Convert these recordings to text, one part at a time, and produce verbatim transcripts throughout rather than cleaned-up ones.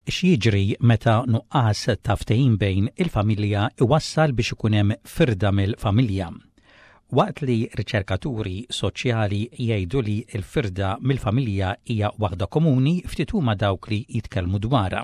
X'jiġri meta nuqqas ta' ftehim bejn il-familja iwassal biex ikun hemm firda mill-familja. Waqt li riċerkaturi soċjali jgħidu li l-firda mill-familja hija waħda komuni, ftit huma dawk li jitkellmu dwarha.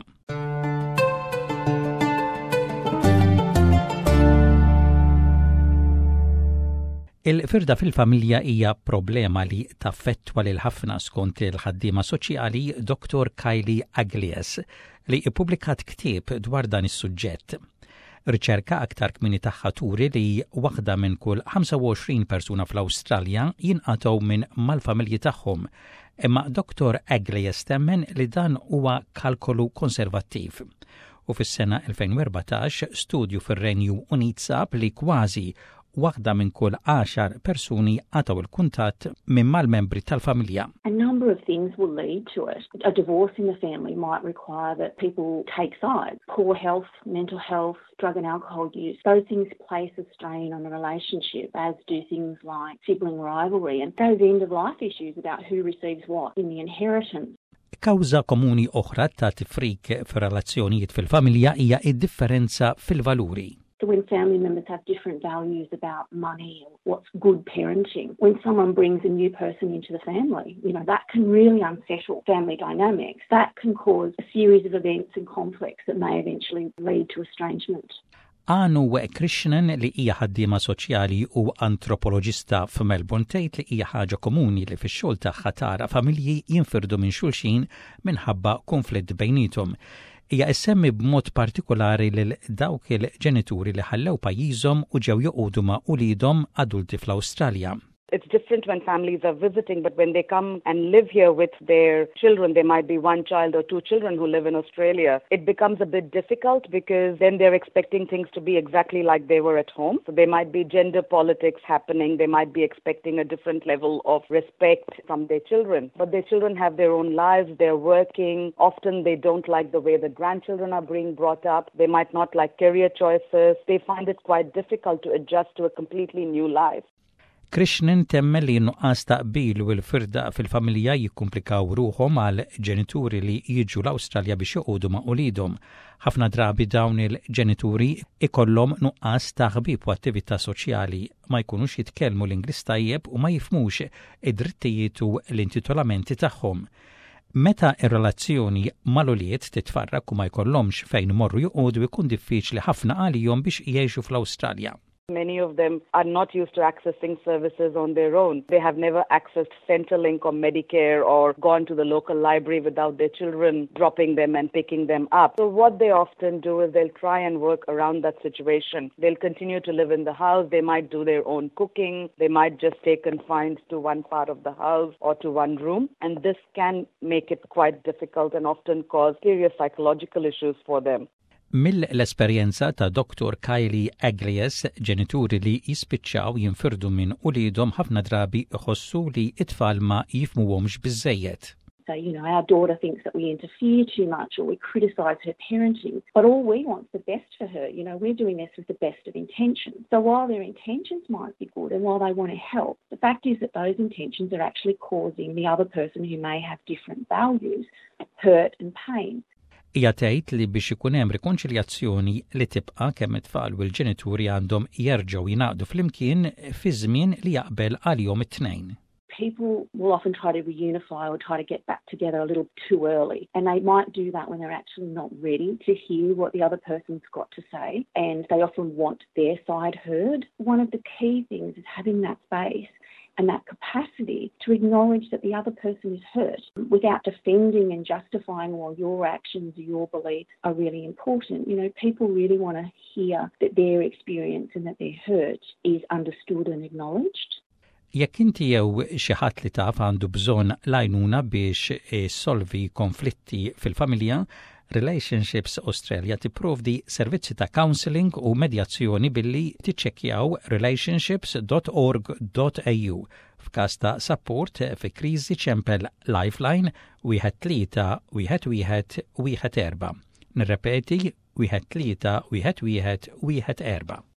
Il-firda fil-familja hija problema li taffettwa lil ħafna skont il-ħaddiema soċjali Doktor Kylie Aglies li ippubblikat ktieb dwar dan is-suġġett. Riċerka aktar kmieni tagħha turi li waħda minn kull ħamsa u għoxrin persuna fl-Awstralja jinqatgħu minn mal-familji tagħhom, imma Doktor Aglies temmen li dan huwa kalkolu konservattiv. U fis-sena elfejn u erbatax studju fir-Renju Unit sab li kważi waħda minn kull għaxar persuni għataw il-kuntatt minn mal-membri tal-familja. A number of things will lead to it. A divorce in the family might require that people take sides. Poor health, mental health, drug and alcohol use. Those things place a strain on the relationship, as do things like sibling rivalry and those end-of-life issues about who receives what in the inheritance. Kawża komuni oħra ta' tifrik fir-relazzjonijiet fil-familja hija id-differenza fil-valuri. So when family members have different values about money or what's good parenting, when someone brings a new person into the family, you know, that can really unsettle family dynamics. That can cause a series of events and conflicts that may eventually lead to estrangement. Anu Krishnan li hija ħaddiema soċjali u antropoloġista f'Melbourne tgħid li hija ħaġa komuni li fix-xogħol tagħha tara familji jinfirdu minn xulxin minħabba konflitt bejnietom. Hija issemmi b'mod partikolari lil dawk il-ġenituri li ħallew pajjiżhom u ġew joqogħdu ma' uliedhom adulti fl-Awstralja. It's different when families are visiting, but when they come and live here with their children, there might be one child or two children who live in Australia. It becomes a bit difficult because then they're expecting things to be exactly like they were at home. So there might be gender politics happening. They might be expecting a different level of respect from their children. But their children have their own lives. They're working. Often they don't like the way the grandchildren are being brought up. They might not like career choices. They find it quite difficult to adjust to a completely new life. Krishnan temmel li nuqqas taqbil u l-firda fil-familja jikkomplikaw ruhom għal ġenituri li jiġu l-Awstralja biex joqogħdu ma' uliedhom. Ħafna drabi dawn il-ġenituri ikollhom nuqqas ta' ħbieb u attività soċjali, ma jkunux jitkellmu l-Ingliż tajjeb u ma jifhmux id-drittijiet u l-intitolamenti tagħhom. Meta ir-relazzjoni mal-ulied titfarrak u ma jkollhomx fejn morru joqogħdu jkun diffiċli ħafna għalihom biex jgħixu fl-Awstralja. Many of them are not used to accessing services on their own. They have never accessed Centrelink or Medicare or gone to the local library without their children dropping them and picking them up. So what they often do is they'll try and work around that situation. They'll continue to live in the house. They might do their own cooking. They might just stay confined to one part of the house or to one room. And this can make it quite difficult and often cause serious psychological issues for them. Mill-esperjenza ta' Doktor Kylie Aglies, ġenituri li jispiċċaw jinfirdu minn uliedhom ħafna drabi iħossu li it-tfal ma jifhmuhomx biżżejjed. So, you know, our daughter thinks that we interfere too much or we criticise her parenting, but all we want is the best for her. You know, we're doing this with the best of intentions. So while their intentions might be good and while they want to help, the fact is that those intentions are actually causing the other person who may have different values hurt and pain. Hija tgħid li biex ikun hemm rikonċiljazzjoni li tibqa' kemm it-tfal u l-ġenituri għandhom jerġgħu jingħaqdu flimkien fi żmien li jaqbel għalihom it-tnejn. People will often try to reunify or try to get back together a little too early, and they might do that when they're actually not ready to hear what the other person's got to say, and they often want their side heard. One of the key things is having that space and that capacity to acknowledge that the other person is hurt without defending and justifying why your actions or your beliefs are really important. You know, people really want to hear that their experience and that their hurt is understood and acknowledged. Jekk inti jew xi ħadd li taf għandu bżonn għajnuna biex issolvi konflitti fil-familja, Relationships Australia tipprovdi servizzi ta' counselling u medjazzjoni billi tiċċekkjaw relationships dot org dot a u. F'każ ta' support fi kriżi ċempel Lifeline wieħed tlieta wieħed wieħed wieħed erba'. Nirrepeti wieħed tlieta wieħed wieħed wieħed erba'.